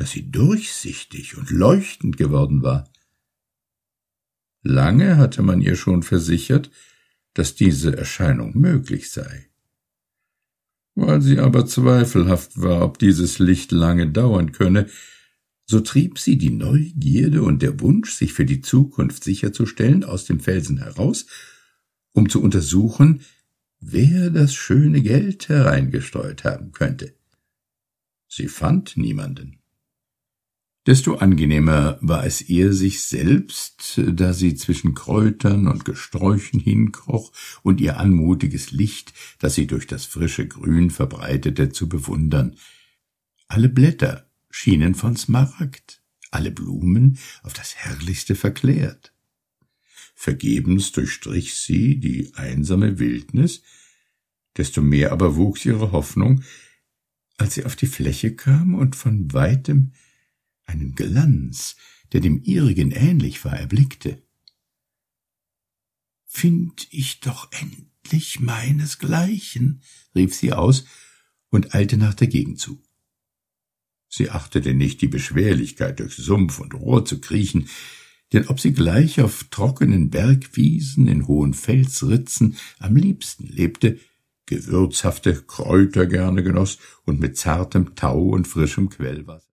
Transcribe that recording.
dass sie durchsichtig und leuchtend geworden war. Lange hatte man ihr schon versichert, dass diese Erscheinung möglich sei. Weil sie aber zweifelhaft war, ob dieses Licht lange dauern könne, so trieb sie die Neugierde und der Wunsch, sich für die Zukunft sicherzustellen, aus dem Felsen heraus, um zu untersuchen, wer das schöne Geld hereingestreut haben könnte. Sie fand niemanden. Desto angenehmer war es ihr sich selbst, da sie zwischen Kräutern und Gesträuchen hinkroch und ihr anmutiges Licht, das sie durch das frische Grün verbreitete, zu bewundern. Alle Blätter schienen von Smaragd, alle Blumen auf das Herrlichste verklärt. Vergebens durchstrich sie die einsame Wildnis, desto mehr aber wuchs ihre Hoffnung, als sie auf die Fläche kam und von weitem einen Glanz, der dem ihrigen ähnlich war, erblickte. »Find ich doch endlich meinesgleichen«, rief sie aus und eilte nach der Gegend zu. Sie achtete nicht die Beschwerlichkeit, durch Sumpf und Rohr zu kriechen, denn ob sie gleich auf trockenen Bergwiesen, in hohen Felsritzen am liebsten lebte, gewürzhafte Kräuter gerne genoss und mit zartem Tau und frischem Quellwasser